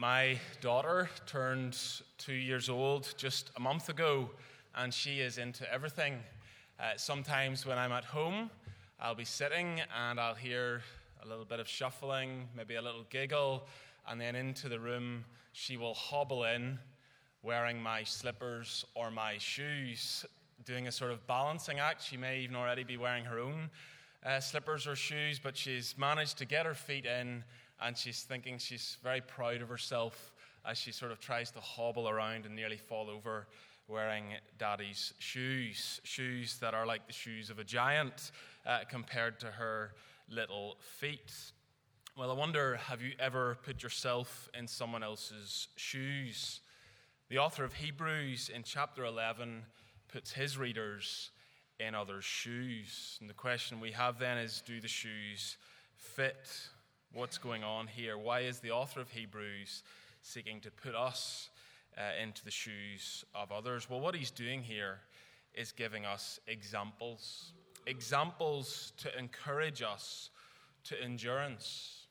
My daughter turned 2 years old just a month ago, and she is into everything. Sometimes when I'm at home, I'll be sitting and I'll hear a little bit of shuffling, maybe a little giggle, and then into the room she will hobble in wearing my slippers or my shoes, doing a sort of balancing act. She may even already be wearing her own slippers or shoes, but she's managed to get her feet in, and she's thinking she's very proud of herself as she sort of tries to hobble around and nearly fall over wearing Daddy's shoes that are like the shoes of a giant compared to her little feet. Well, I wonder, have you ever put yourself in someone else's shoes? The author of Hebrews in chapter 11 puts his readers in others' shoes. And the question we have then is, do the shoes fit? What's going on here? Why is the author of Hebrews seeking to put us into the shoes of others? Well, what he's doing here is giving us examples to encourage us to endurance.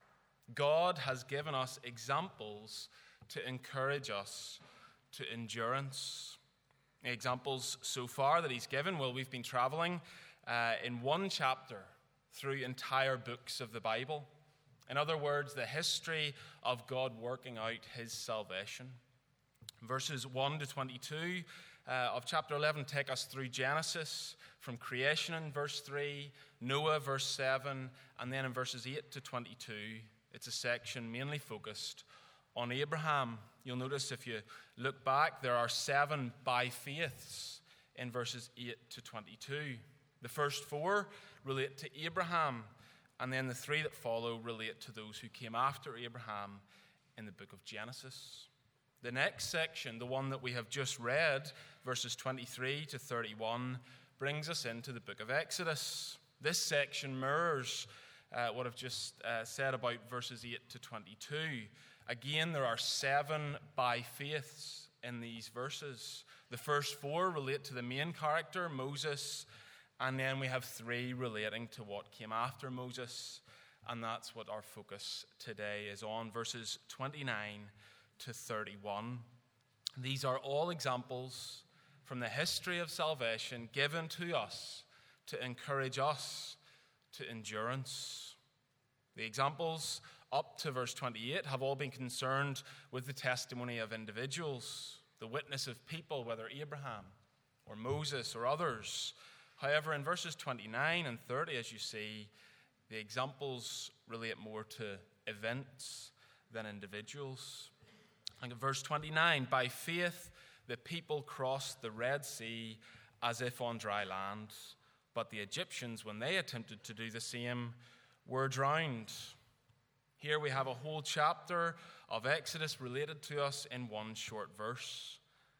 God has given us examples to encourage us to endurance. The examples so far that he's given, well, we've been traveling in one chapter through entire books of the Bible. In other words, the history of God working out his salvation. Verses 1 to 22 of chapter 11 take us through Genesis, from creation in verse 3, Noah, verse 7, and then in verses 8 to 22, it's a section mainly focused on Abraham. You'll notice if you look back, there are 7 by faiths in verses 8 to 22. The first 4 relate to Abraham, and then the 3 that follow relate to those who came after Abraham in the book of Genesis. The next section, the one that we have just read, verses 23 to 31, brings us into the book of Exodus. This section mirrors what I've just said about verses 8 to 22. Again, there are 7 by faiths in these verses. The first 4 relate to the main character, Moses, and then we have 3 relating to what came after Moses, and that's what our focus today is on, verses 29 to 31. These are all examples from the history of salvation given to us to encourage us to endurance. The examples up to verse 28 have all been concerned with the testimony of individuals, the witness of people, whether Abraham or Moses or others. However, in verses 29 and 30, as you see, the examples relate more to events than individuals. And in verse 29, by faith the people crossed the Red Sea as if on dry land, but the Egyptians, when they attempted to do the same, were drowned. Here we have a whole chapter of Exodus related to us in one short verse.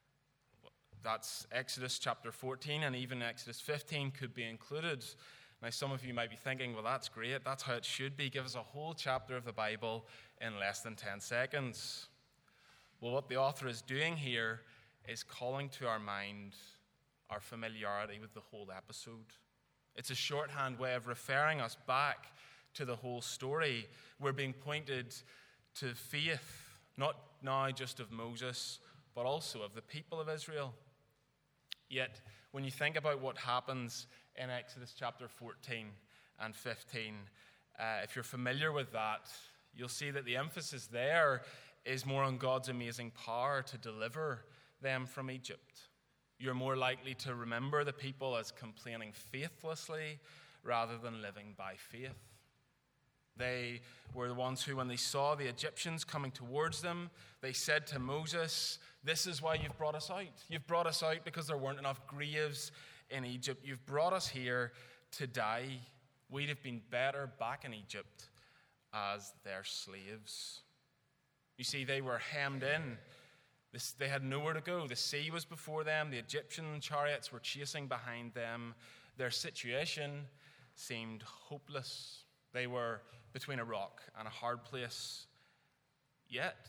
That's Exodus chapter 14, and even Exodus 15 could be included. Now, some of you might be thinking, well, that's great. That's how it should be. Give us a whole chapter of the Bible in less than 10 seconds. Well, what the author is doing here is calling to our mind our familiarity with the whole episode. It's a shorthand way of referring us back to the whole story. We're being pointed to faith, not now just of Moses, but also of the people of Israel. Yet, when you think about what happens in Exodus chapter 14 and 15, if you're familiar with that, you'll see that the emphasis there is more on God's amazing power to deliver them from Egypt. You're more likely to remember the people as complaining faithlessly rather than living by faith. They were the ones who, when they saw the Egyptians coming towards them, they said to Moses, "This is why you've brought us out. You've brought us out because there weren't enough graves in Egypt. You've brought us here to die. We'd have been better back in Egypt as their slaves." You see, they were hemmed in. They had nowhere to go. The sea was before them. The Egyptian chariots were chasing behind them. Their situation seemed hopeless. They were between a rock and a hard place. Yet,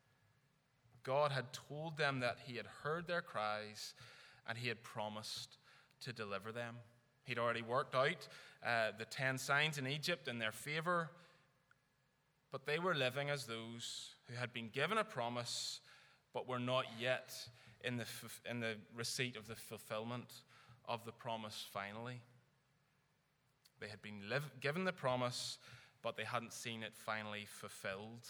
God had told them that he had heard their cries and he had promised to deliver them. He'd already worked out the 10 signs in Egypt in their favor. but they were living as those who had been given a promise but were not yet in the receipt of the fulfillment of the promise finally. They had been given the promise, but they hadn't seen it finally fulfilled.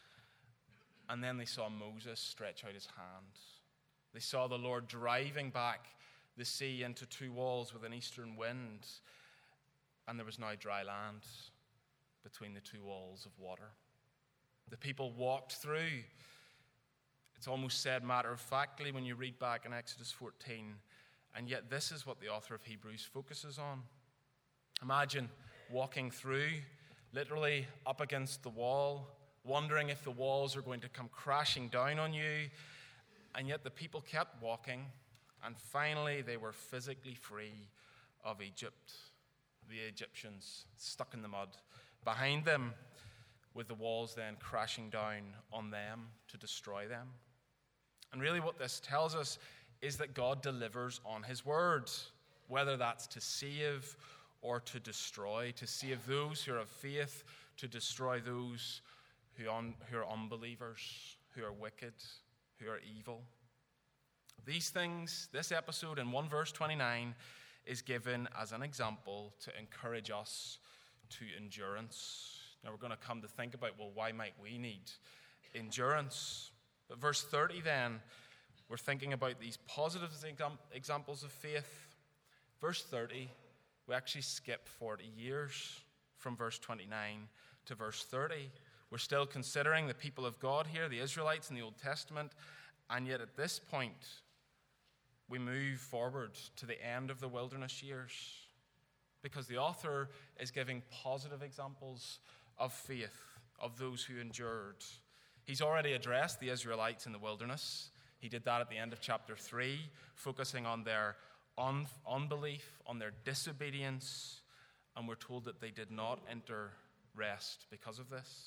And then they saw Moses stretch out his hand. They saw the Lord driving back the sea into two walls with an eastern wind, and there was now dry land between the two walls of water. The people walked through. It's almost said matter-of-factly when you read back in Exodus 14, and yet this is what the author of Hebrews focuses on. Imagine walking through, literally up against the wall, wondering if the walls are going to come crashing down on you, and yet the people kept walking, and finally they were physically free of Egypt, the Egyptians stuck in the mud behind them, with the walls then crashing down on them to destroy them. And really what this tells us is that God delivers on his word, whether that's to save or to destroy, to save those who are of faith, to destroy those who are unbelievers, who are wicked, who are evil. These things, this episode in 1 verse 29 is given as an example to encourage us to endurance. Now we're going to come to think about, well, why might we need endurance? But verse 30 then, we're thinking about these positive examples of faith. Verse 30, we actually skip 40 years from verse 29 to verse 30. We're still considering the people of God here, the Israelites in the Old Testament, and yet at this point, we move forward to the end of the wilderness years, because the author is giving positive examples of faith, of those who endured. He's already addressed the Israelites in the wilderness. He did that at the end of chapter 3, focusing on their unbelief, on their disobedience, and we're told that they did not enter rest because of this.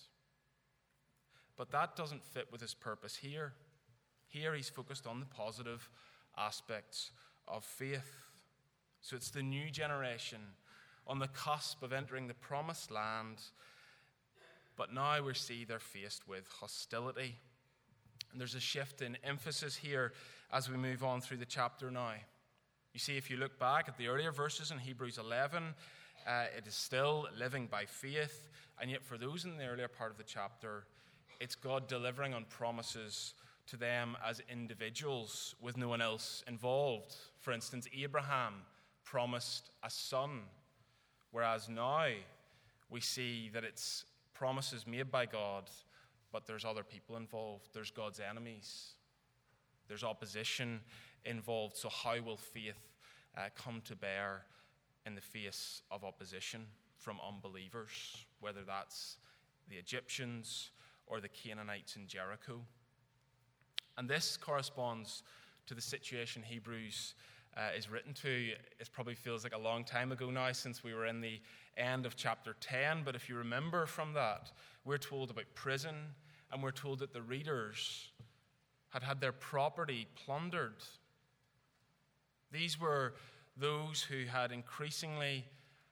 But that doesn't fit with his purpose here. Here he's focused on the positive aspects of faith. So it's the new generation on the cusp of entering the promised land, but now we see they're faced with hostility. And there's a shift in emphasis here as we move on through the chapter now. You see, if you look back at the earlier verses in Hebrews 11, it is still living by faith, and yet for those in the earlier part of the chapter, it's God delivering on promises to them as individuals with no one else involved. For instance, Abraham promised a son, whereas now we see that it's promises made by God, but there's other people involved. There's God's enemies. There's opposition involved. So how will faith come to bear in the face of opposition from unbelievers, whether that's the Egyptians or the Canaanites in Jericho? And this corresponds to the situation Hebrews is written to. It probably feels like a long time ago now since we were in the end of chapter 10, but if you remember from that, we're told about prison, and we're told that the readers had their property plundered. These were those who had increasingly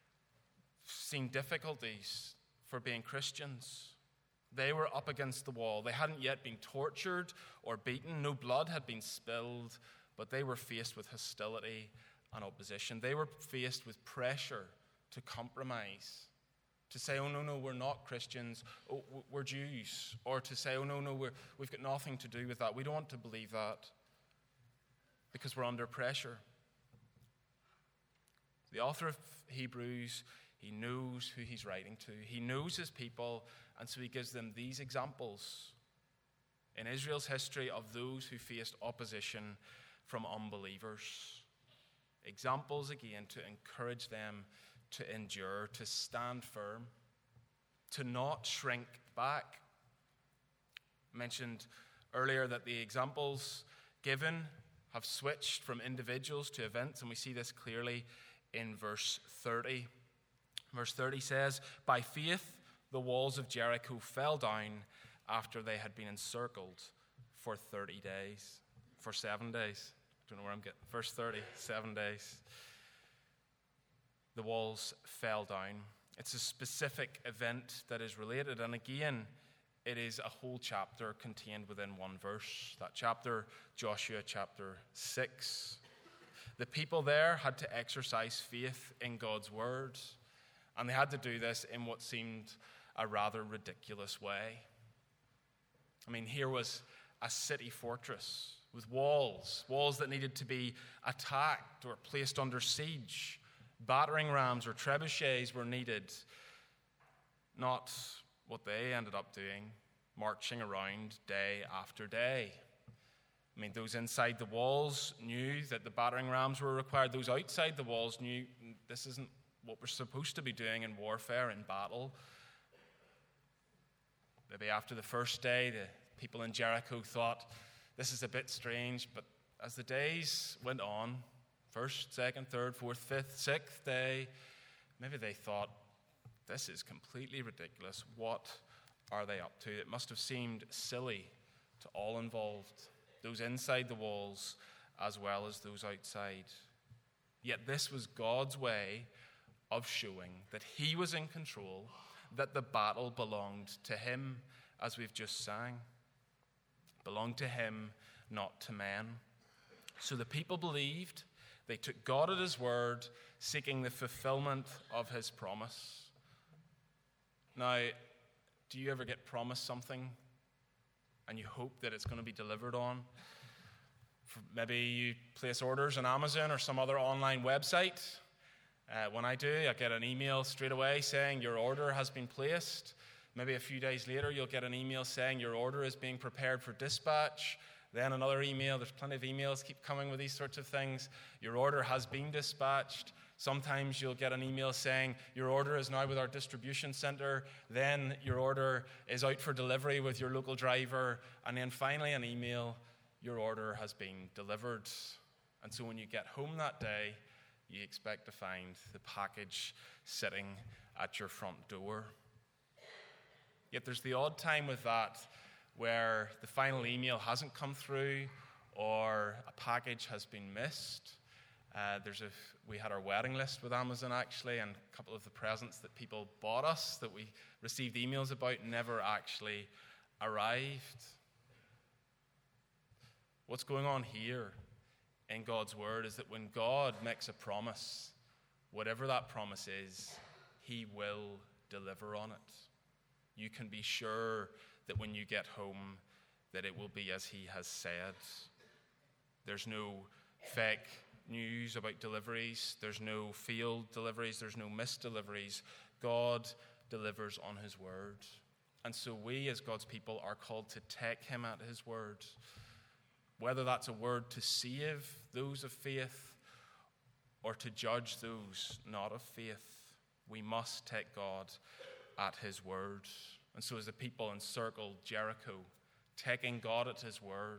seen difficulties for being Christians. They were up against the wall. They hadn't yet been tortured or beaten. No blood had been spilled, but they were faced with hostility and opposition. They were faced with pressure to compromise, to say, oh, no, we're not Christians, oh, we're Jews, or to say, oh, no, we've got nothing to do with that. We don't want to believe that because we're under pressure. The author of Hebrews, he knows who he's writing to. He knows his people, and so he gives them these examples in Israel's history of those who faced opposition from unbelievers. Examples, again, to encourage them to endure, to stand firm, to not shrink back. I mentioned earlier that the examples given have switched from individuals to events, and we see this clearly in verse 30. Verse 30 says, "By faith the walls of Jericho fell down after they had been encircled for 30 days. For 7 days. I don't know where I'm getting. Verse 30, 7 days. The walls fell down. It's a specific event that is related. And again, it is a whole chapter contained within one verse. That chapter, Joshua chapter 6. The people there had to exercise faith in God's word, and they had to do this in what seemed a rather ridiculous way. I mean, here was a city fortress with walls that needed to be attacked or placed under siege. Battering rams or trebuchets were needed, not what they ended up doing, marching around day after day. I mean, those inside the walls knew that the battering rams were required. Those outside the walls knew this isn't what we're supposed to be doing in warfare, in battle. Maybe after the first day, the people in Jericho thought, this is a bit strange, but as the days went on, first, second, third, fourth, fifth, sixth day, maybe they thought, this is completely ridiculous. What are they up to? It must have seemed silly to all involved, those inside the walls as well as those outside. Yet this was God's way of showing that he was in control, that the battle belonged to him, as we've just sang. Belonged to him, not to men. So the people believed. They took God at his word, seeking the fulfillment of his promise. Now, do you ever get promised something and you hope that it's going to be delivered on? Maybe you place orders on Amazon or some other online website. When I do, I get an email straight away saying your order has been placed. Maybe a few days later, you'll get an email saying your order is being prepared for dispatch. Then another email. There's plenty of emails keep coming with these sorts of things. Your order has been dispatched. Sometimes you'll get an email saying your order is now with our distribution center. Then your order is out for delivery with your local driver. And then finally an email, your order has been delivered. And so when you get home that day, you expect to find the package sitting at your front door. Yet there's the odd time with that where the final email hasn't come through or a package has been missed. We had our wedding list with Amazon actually, and a couple of the presents that people bought us that we received emails about never actually arrived. What's going on here in God's word is that when God makes a promise, whatever that promise is, he will deliver on it. You can be sure that when you get home, that it will be as he has said. There's no fake news about deliveries. There's no failed deliveries. There's no missed deliveries. God delivers on his word. And so we as God's people are called to take him at his word. Whether that's a word to save those of faith or to judge those not of faith, we must take God at his word. And so as the people encircled Jericho, taking God at his word,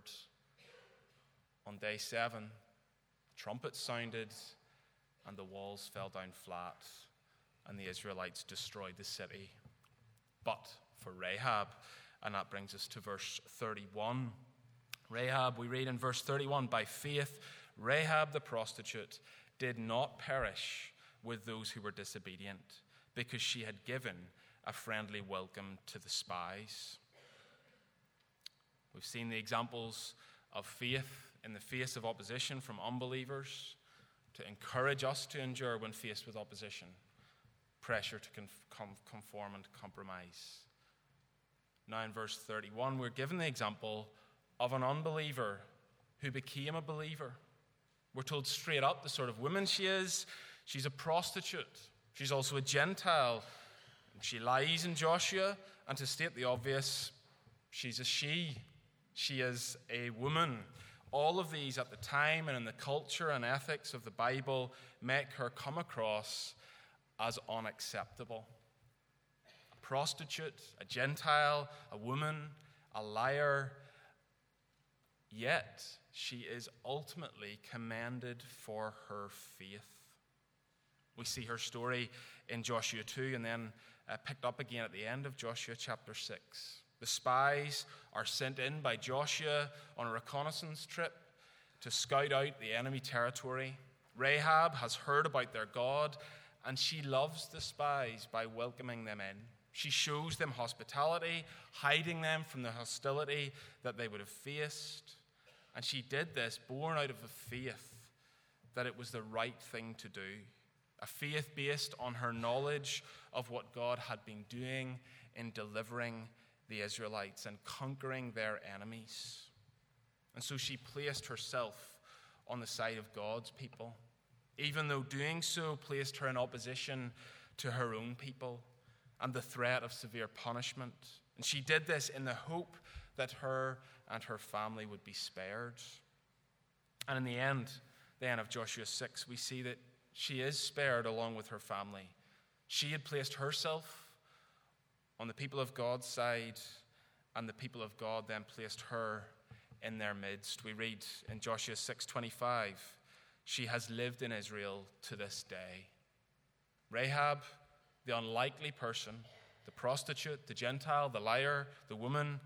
on day 7, trumpets sounded and the walls fell down flat and the Israelites destroyed the city. But for Rahab, and that brings us to verse 31. Rahab, we read in verse 31, by faith, Rahab the prostitute did not perish with those who were disobedient, because she had given a friendly welcome to the spies. We've seen the examples of faith in the face of opposition from unbelievers to encourage us to endure when faced with opposition, pressure to conform and compromise. Now in verse 31, we're given the example of an unbeliever who became a believer. We're told straight up the sort of woman she is. She's a prostitute. She's also a Gentile. She lies in Joshua, and to state the obvious, she's a she. She is a woman. All of these at the time and in the culture and ethics of the Bible make her come across as unacceptable. A prostitute, a Gentile, a woman, a liar. Yet she is ultimately commended for her faith. We see her story in Joshua 2 and then picked up again at the end of Joshua chapter 6. The spies are sent in by Joshua on a reconnaissance trip to scout out the enemy territory. Rahab has heard about their God and she loves the spies by welcoming them in. She shows them hospitality, hiding them from the hostility that they would have faced. And she did this born out of a faith that it was the right thing to do, a faith based on her knowledge of what God had been doing in delivering the Israelites and conquering their enemies. And so she placed herself on the side of God's people, even though doing so placed her in opposition to her own people and the threat of severe punishment. And she did this in the hope that her and her family would be spared. And in the end then of Joshua 6, we see that she is spared along with her family. She had placed herself on the people of God's side, and the people of God then placed her in their midst. We read in Joshua 6:25, she has lived in Israel to this day. Rahab, the unlikely person, the prostitute, the Gentile, the liar, the woman,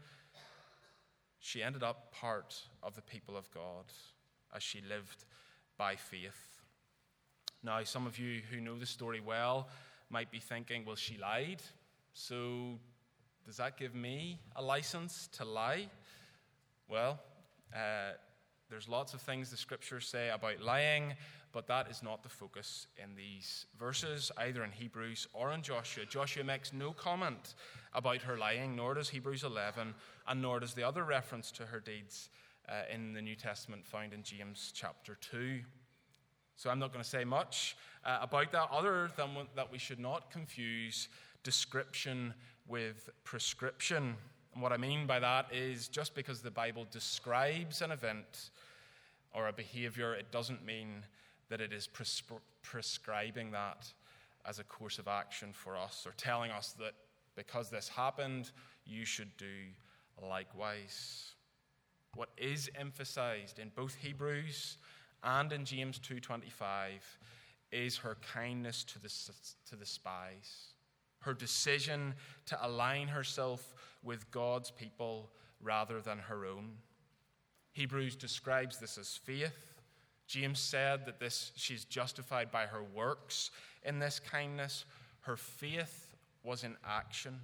she ended up part of the people of God as she lived by faith. Now, some of you who know the story well might be thinking, well, she lied, so does that give me a license to lie? Well, there's lots of things the scriptures say about lying, but that is not the focus in these verses, either in Hebrews or in Joshua. Joshua makes no comment about her lying, nor does Hebrews 11, and nor does the other reference to her deeds in the New Testament found in James chapter 2. So I'm not going to say much about that, other than that we should not confuse description with prescription. And what I mean by that is just because the Bible describes an event or a behavior, it doesn't mean that it is prescribing that as a course of action for us, or telling us that because this happened, you should do likewise. What is emphasized in both Hebrews and in James 2:25 is her kindness to the spies, her decision to align herself with God's people rather than her own. Hebrews describes this as faith. James said that she's justified by her works in this kindness. Her faith was in action,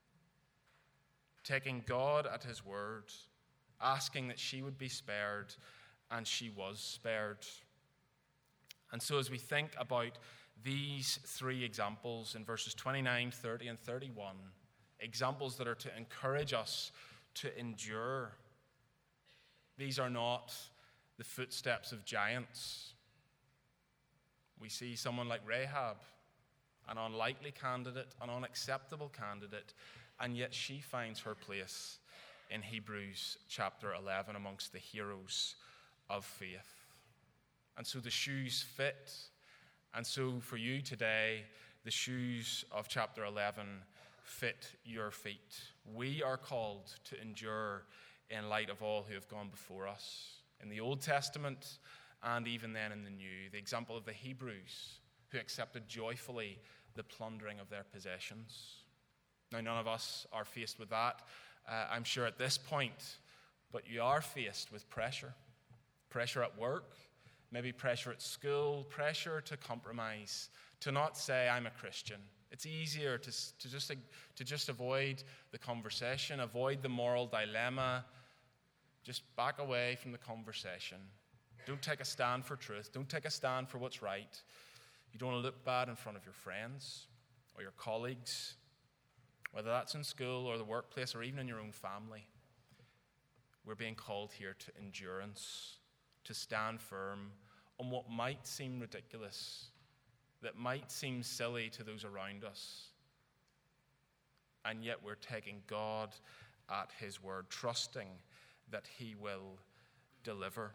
taking God at his word, asking that she would be spared, and she was spared. And so as we think about these three examples in verses 29, 30, and 31, examples that are to encourage us to endure, these are not the footsteps of giants. We see someone like Rahab, an unlikely candidate, an unacceptable candidate, and yet she finds her place in Hebrews chapter 11 amongst the heroes of faith. And so the shoes fit. And so for you today, the shoes of chapter 11 fit your feet. We are called to endure in light of all who have gone before us in the Old Testament and even then in the New. The example of the Hebrews who accepted joyfully the plundering of their possessions. Now, none of us are faced with that, I'm sure, at this point, but you are faced with pressure. Pressure at work, maybe pressure at school, pressure to compromise, to not say, I'm a Christian. It's easier to just avoid the conversation, avoid the moral dilemma, just back away from the conversation. Don't take a stand for truth. Don't take a stand for what's right. You don't want to look bad in front of your friends or your colleagues, whether that's in school or the workplace or even in your own family. We're being called here to endurance, to stand firm on what might seem ridiculous, that might seem silly to those around us. And yet we're taking God at his word, trusting that he will deliver.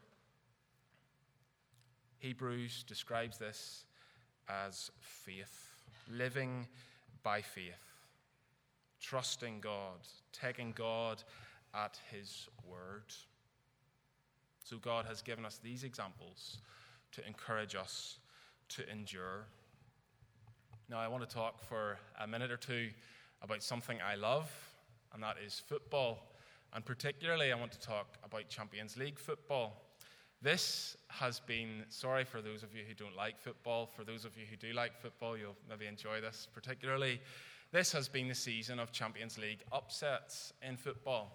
Hebrews describes this as faith, living by faith, trusting God, taking God at his word. So God has given us these examples to encourage us to endure. Now I want to talk for a minute or two about something I love, and that is football. And particularly I want to talk about Champions League football. This has been, sorry for those of you who don't like football, for those of you who do like football, you'll maybe enjoy this particularly. This has been the season of Champions League upsets in football.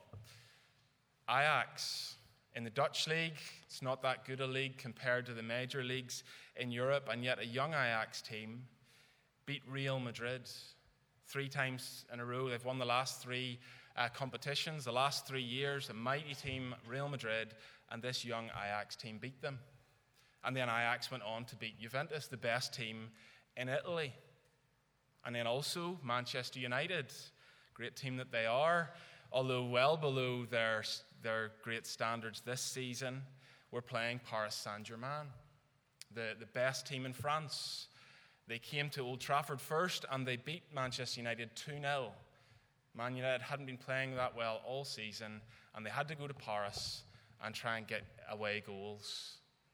Ajax in the Dutch league, it's not that good a league compared to the major leagues in Europe, and yet a young Ajax team beat Real Madrid 3 times in a row. They've won the last 3 competitions, the last 3 years. A mighty team, Real Madrid, and this young Ajax team beat them. And then Ajax went on to beat Juventus, the best team in Italy. And then also Manchester United, great team that they are, although well below their great standards this season, were playing Paris Saint-Germain, the best team in France. They came to Old Trafford first and they beat Manchester United 2-0. Man United hadn't been playing that well all season, and they had to go to Paris and try and get away goals.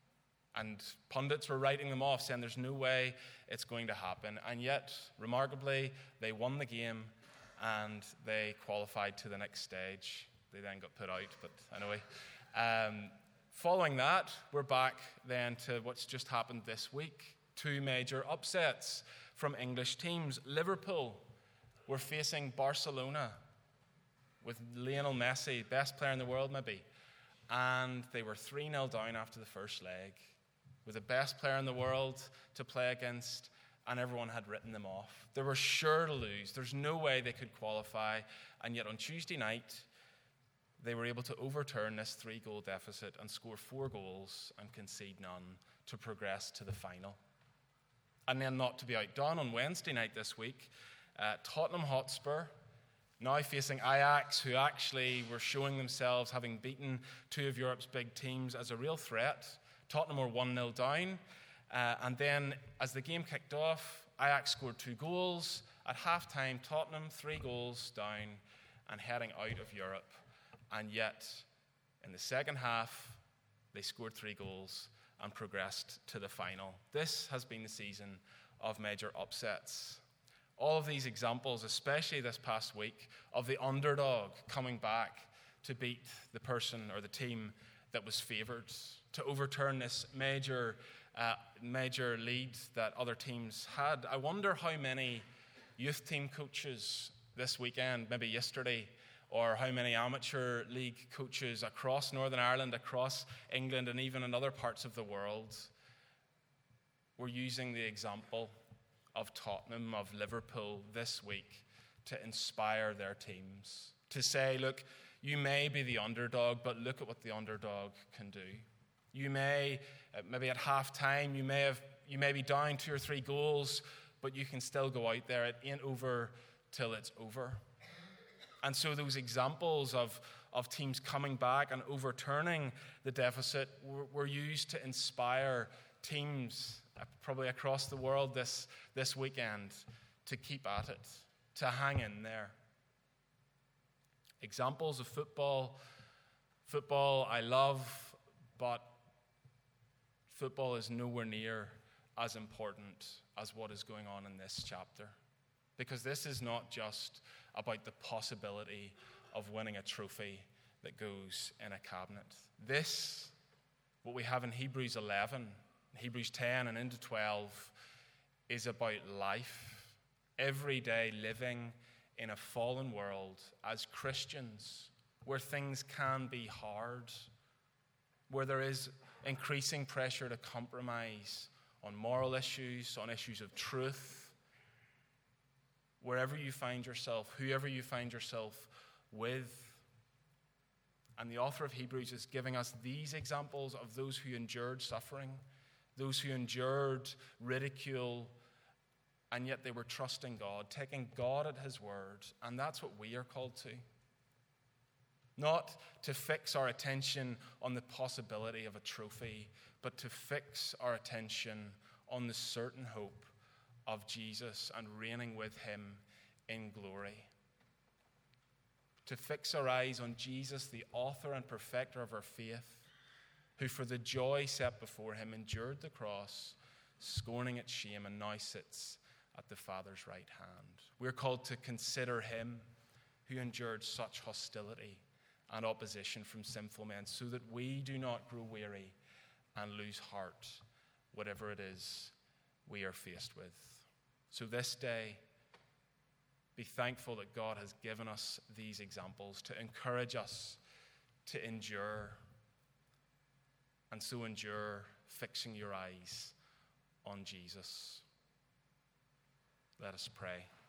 And pundits were writing them off, saying there's no way it's going to happen. And yet, remarkably, they won the game and they qualified to the next stage. They then got put out, but anyway. Following that, we're back then to what's just happened this week. 2 major upsets from English teams. Liverpool were facing Barcelona with Lionel Messi, best player in the world maybe. And they were 3-0 down after the first leg, with the best player in the world to play against, and everyone had written them off. They were sure to lose. There's no way they could qualify. And yet on Tuesday night, they were able to overturn this 3-goal deficit and score 4 goals and concede none to progress to the final. And then, not to be outdone, on Wednesday night this week, Tottenham Hotspur, now facing Ajax, who actually were showing themselves, having beaten 2 of Europe's big teams, as a real threat. Tottenham were 1-0 down. And then, as the game kicked off, Ajax scored 2 goals. At halftime, Tottenham 3 goals down and heading out of Europe. And yet, in the second half, they scored 3 goals and progressed to the final. This has been the season of major upsets. All of these examples, especially this past week, of the underdog coming back to beat the person or the team that was favoured, to overturn this major lead that other teams had. I wonder how many youth team coaches this weekend, maybe yesterday, or how many amateur league coaches across Northern Ireland, across England, and even in other parts of the world were using the example of Tottenham, of Liverpool this week to inspire their teams. To say, look, you may be the underdog, but look at what the underdog can do. You may, maybe at half-time, you may be down 2 or 3 goals, but you can still go out there. It ain't over till it's over. And so those examples of teams coming back and overturning the deficit were used to inspire teams probably across the world this weekend to keep at it, to hang in there. Examples of football I love, but football is nowhere near as important as what is going on in this chapter. Because this is not just about the possibility of winning a trophy that goes in a cabinet. This, what we have in Hebrews 11, Hebrews 10 and into 12, is about life. Every day living in a fallen world as Christians, where things can be hard, where there is increasing pressure to compromise on moral issues, on issues of truth. Wherever you find yourself, whoever you find yourself with. And the author of Hebrews is giving us these examples of those who endured suffering, those who endured ridicule, and yet they were trusting God, taking God at his word. And that's what we are called to. Not to fix our attention on the possibility of a trophy, but to fix our attention on the certain hope of Jesus and reigning with him in glory. To fix our eyes on Jesus, the author and perfecter of our faith, who for the joy set before him endured the cross, scorning its shame, and now sits at the Father's right hand. We're called to consider him who endured such hostility and opposition from sinful men, so that we do not grow weary and lose heart, whatever it is we are faced with. So this day, be thankful that God has given us these examples to encourage us to endure, and so endure fixing your eyes on Jesus. Let us pray.